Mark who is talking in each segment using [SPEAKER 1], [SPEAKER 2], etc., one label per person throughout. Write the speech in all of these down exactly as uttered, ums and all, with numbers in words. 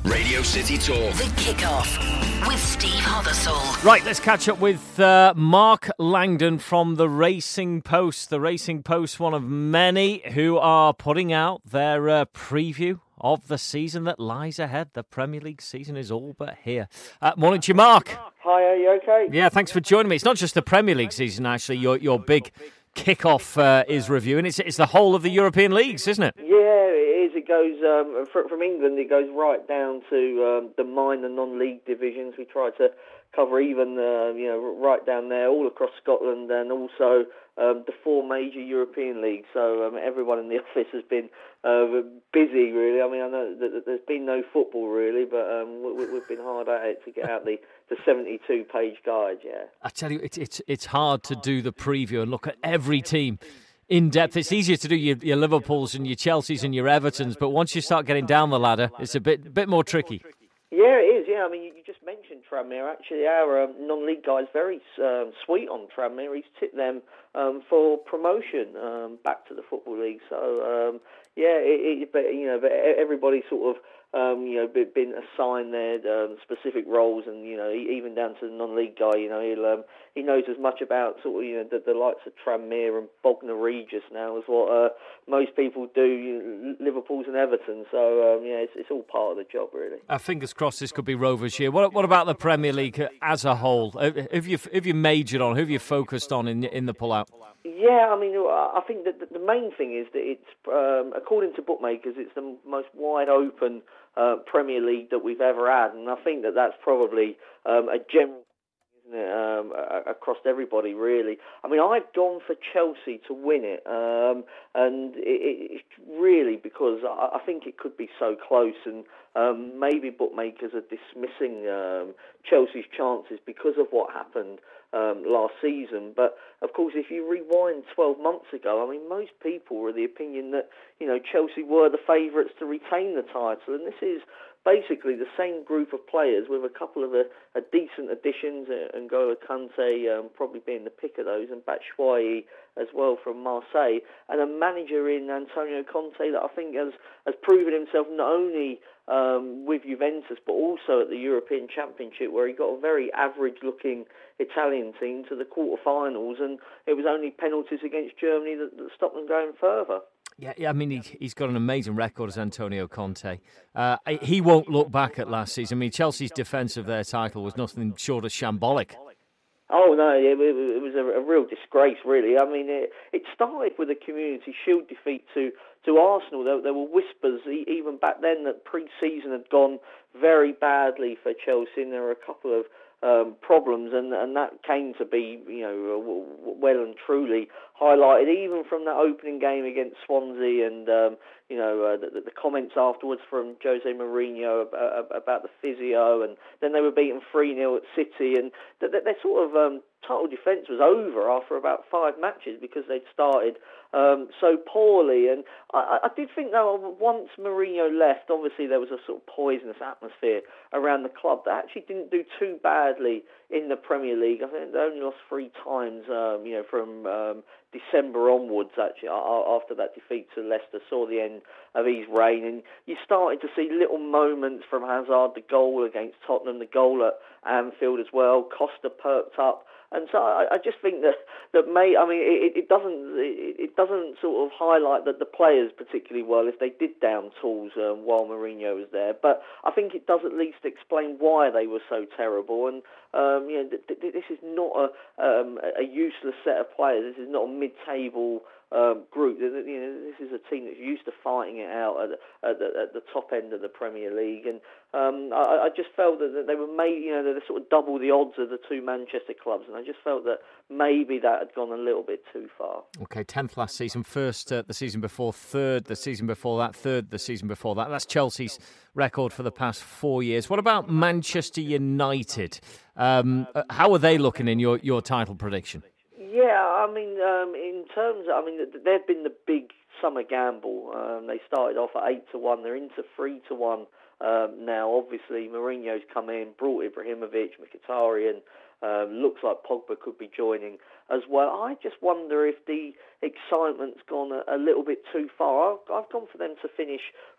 [SPEAKER 1] Radio City Talk.
[SPEAKER 2] The Kickoff with Steve Hothersall.
[SPEAKER 3] Right, let's catch up with uh, Mark Langdon from the Racing Post. The Racing Post, one of many who are putting out their uh, preview of the season that lies ahead. The Premier League season is all but here. Uh, morning to you, Mark.
[SPEAKER 4] Hi, are you okay?
[SPEAKER 3] Yeah, thanks for joining me. It's not just the Premier League season, actually. Your your big kickoff uh, is reviewing. It's it's the whole of the European leagues, isn't it?
[SPEAKER 4] Yeah, it is. It goes um, fr- from England. It goes right down to um, the minor non-league divisions. We try to cover even, uh, you know, right down there, all across Scotland, and also um, the four major European leagues. So um, everyone in the office has been uh, busy, really. I mean, I know that there's been no football, really, but um, we, we've been hard at it to get out the, the seventy-two page guide, yeah.
[SPEAKER 3] I tell you, it's, it's, it's hard to do the preview and look at every team in depth. It's easier to do your, your Liverpools and your Chelseas and your Evertons, but once you start getting down the ladder, it's a bit bit more tricky.
[SPEAKER 4] Yeah, it is. Yeah, I mean, you, you just mentioned Tranmere. Actually, our um, non-league guy's very um, sweet on Tranmere. He's tipped them um, for promotion um, back to the Football League. So, um, yeah, it, it, but you know, but everybody sort of um, you know been assigned their um, specific roles, and you know, even down to the non-league guy. You know, he'll um, he knows as much about sort of you know the, the likes of Tranmere and Bognor Regis now as what uh, most people do. You know, Liverpool's and Everton. So, um, yeah, it's, it's all part of the job, really.
[SPEAKER 3] Uh, fingers crossed this could be Rovers' year. What, what about the Premier League as a whole? Have you have you majored on? Who have you focused on in in the pull-out?
[SPEAKER 4] Yeah, I mean, I think that the main thing is that it's, um, according to bookmakers, it's the most wide-open uh, Premier League that we've ever had, and I think that that's probably um, a general, isn't it, um, across everybody, really. I mean, I've gone for Chelsea to win it, um, and it, it's really because I, I think it could be so close, and um, maybe bookmakers are dismissing um, Chelsea's chances because of what happened Um, last season. But of course, if you rewind twelve months ago, I mean, most people were of the opinion that, you know, Chelsea were the favourites to retain the title, and this is basically the same group of players with a couple of a, a decent additions, uh, N'Golo Kante um, probably being the pick of those, and Batshuayi as well from Marseille, and a manager in Antonio Conte that I think has, has proven himself not only um, with Juventus but also at the European Championship, where he got a very average-looking Italian team to the quarter-finals, and it was only penalties against Germany that, that stopped them going further.
[SPEAKER 3] Yeah, yeah, I mean, he, he's got an amazing record as Antonio Conte. Uh, he won't look back at last season. I mean, Chelsea's defence of their title was nothing short of shambolic.
[SPEAKER 4] Oh, no, it, it was a, a real disgrace, really. I mean, it, it started with a Community Shield defeat to, to Arsenal. There, there were whispers, even back then, that pre-season had gone very badly for Chelsea, and there were a couple of Um, problems, and, and that came to be, you know, well and truly highlighted even from that opening game against Swansea, and um, you know uh, the, the comments afterwards from Jose Mourinho about, about the physio, and then they were beaten three nil at City, and that their sort of um, title defence was over after about five matches because they'd started um, so poorly. And I, I did think, though, once Mourinho left, obviously there was a sort of poisonous atmosphere around the club that actually didn't do too badly in the Premier League. I think they only lost three times, um, you know, from um, December onwards, actually, after that defeat to Leicester, saw the end of his reign. And you started to see little moments from Hazard, the goal against Tottenham, the goal at Anfield as well. Costa perked up. And so I, I just think that that may I mean it, it doesn't it, it doesn't sort of highlight that the players particularly well if they did down tools um, while Mourinho was there, but I think it does at least explain why they were so terrible. And um, you know th- th- this is not a um, a useless set of players. This is not a mid-table Um, group. You know, this is a team that's used to fighting it out at the, at the, at the top end of the Premier League, and um, I, I just felt that they were made, you know, they sort of double the odds of the two Manchester clubs, and I just felt that maybe that had gone a little bit too far.
[SPEAKER 3] Okay, tenth last season, first uh, the season before, third the season before that, third the season before that. That's Chelsea's record for the past four years. What about Manchester United? Um, how are they looking in your, your title prediction?
[SPEAKER 4] Yeah, I mean, um, in terms of, I mean, they've been the big summer gamble. Um, they started off at eight to one. They're into three to one um, now. Obviously, Mourinho's come in, brought Ibrahimovic, Mkhitaryan. Um, looks like Pogba could be joining as well. I just wonder if the excitement's gone a, a little bit too far. I've, I've gone for them to finish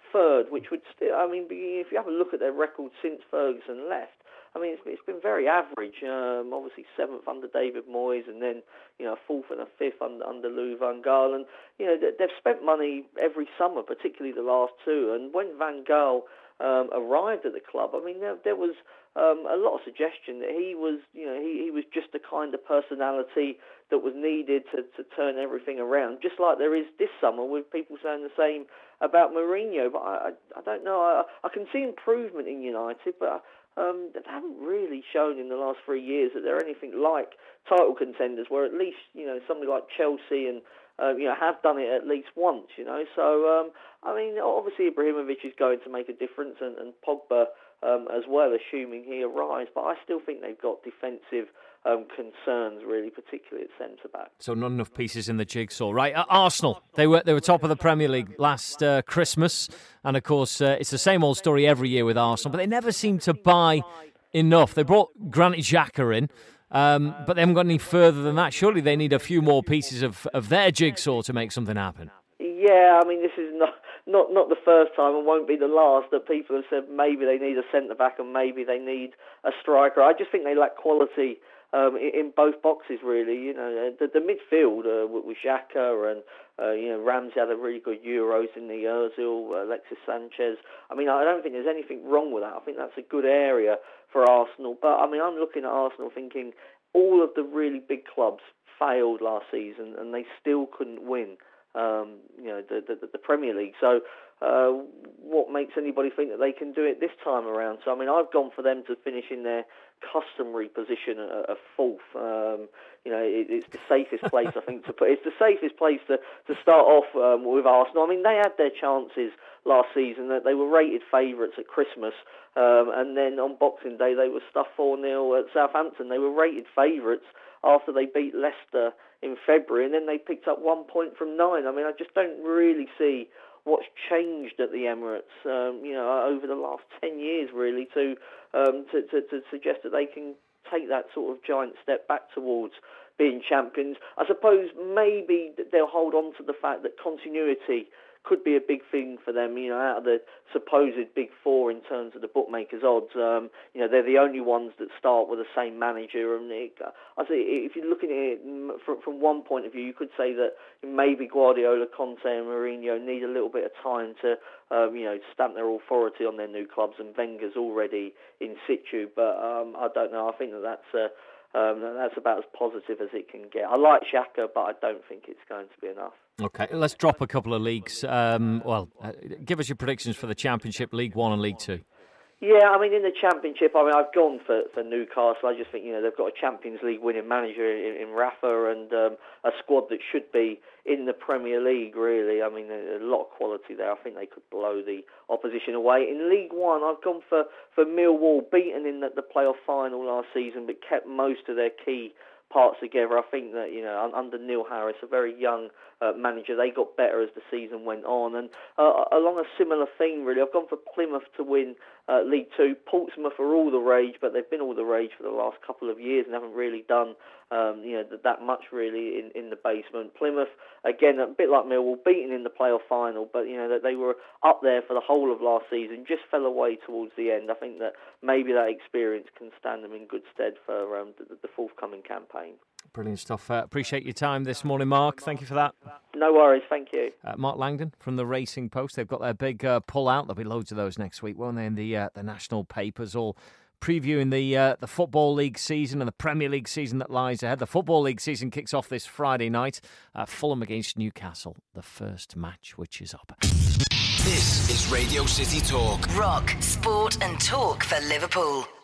[SPEAKER 4] third, which would still, I mean, be, if you have a look at their record since Ferguson left, I mean, it's, it's been very average. Um, obviously, seventh under David Moyes, and then you know, fourth and a fifth under, under Louis van Gaal. And you know, they've spent money every summer, particularly the last two. And when Van Gaal um, arrived at the club, I mean, there, there was um, a lot of suggestion that he was, you know, he, he was just the kind of personality that was needed to, to turn everything around. Just like there is this summer, with people saying the same about Mourinho. But I, I, I don't know. I, I can see improvement in United, but. Um, they haven't really shown in the last three years that they're anything like title contenders, where at least, you know, somebody like Chelsea and, uh, you know, have done it at least once, you know. So, um, I mean, obviously Ibrahimovic is going to make a difference, and, and Pogba um, as well, assuming he arrives. But I still think they've got defensive um, concerns, really, particularly at centre-back.
[SPEAKER 3] So not enough pieces in the jigsaw. Right, uh, Arsenal, they were they were top of the Premier League last uh, Christmas. And, of course, uh, it's the same old story every year with Arsenal, but they never seem to buy enough. They brought Granit Xhaka in, um, but they haven't got any further than that. Surely they need a few more pieces of, of their jigsaw to make something happen.
[SPEAKER 4] Yeah, I mean, this is not, not, not the first time and won't be the last that people have said maybe they need a centre-back and maybe they need a striker. I just think they lack quality Um, in both boxes, really. You know, the, the midfield uh, with Xhaka and uh, you know, Ramsey had a really good Euros in the Ozil, uh, Alexis Sanchez. I mean, I don't think there's anything wrong with that. I think that's a good area for Arsenal. But I mean, I'm looking at Arsenal thinking all of the really big clubs failed last season and they still couldn't win. Um, you know, the, the the Premier League. So, uh, what makes anybody think that they can do it this time around? So, I mean, I've gone for them to finish in their customary position of fourth. Um, you know, it, it's the safest place, I think, to put. It's the safest place to, to start off um, with Arsenal. I mean, they had their chances last season. That they were rated favourites at Christmas, um, and then on Boxing Day they were stuffed four nil at Southampton. They were rated favourites after they beat Leicester in February, and then they picked up one point from nine. I mean, I just don't really see what's changed at the Emirates, um, you know, over the last ten years, really, to, um, to, to to suggest that they can take that sort of giant step back towards being champions. I suppose maybe they'll hold on to the fact that continuity could be a big thing for them, you know, out of the supposed big four in terms of the bookmakers' odds. Um, you know, they're the only ones that start with the same manager. And it, I say, if you're looking at it from, from one point of view, you could say that maybe Guardiola, Conte and Mourinho need a little bit of time to, um, you know, stamp their authority on their new clubs, and Wenger's already in situ. But um, I don't know. I think that that's... Uh, Um, that's about as positive as it can get. I like Xhaka, but I don't think it's going to be enough.
[SPEAKER 3] Okay, let's drop a couple of leagues. Um, well, uh, give us your predictions for the Championship, League One and League Two.
[SPEAKER 4] Yeah, I mean, in the Championship, I mean, I've gone for, for Newcastle. I just think, you know, they've got a Champions League winning manager in, in Rafa and um, a squad that should be in the Premier League, really. I mean, there's a lot of quality there. I think they could blow the opposition away. In League One, I've gone for, for Millwall, beaten in the, the playoff final last season, but kept most of their key parts together. I think that, you know, under Neil Harris, a very young uh, manager, they got better as the season went on. And uh, along a similar theme, really, I've gone for Plymouth to win uh, League Two. Portsmouth are all the rage, but they've been all the rage for the last couple of years and haven't really done um, you know, that much really in, in the basement. Plymouth, again, a bit like Millwall, beaten in the playoff final, but you know that they were up there for the whole of last season, just fell away towards the end. I think that maybe that experience can stand them in good stead for um, the, the forthcoming campaign.
[SPEAKER 3] Brilliant stuff. Uh, appreciate your time this morning, Mark. Thank you for that.
[SPEAKER 4] No worries, thank you.
[SPEAKER 3] Uh, Mark Langdon from the Racing Post. They've got their big uh, pull-out. There'll be loads of those next week, won't they, in the, uh, the national papers, all previewing the uh, the Football League season and the Premier League season that lies ahead. The Football League season kicks off this Friday night. Uh, Fulham against Newcastle, the first match which is up.
[SPEAKER 2] This is Radio City Talk. Rock, sport and talk for Liverpool.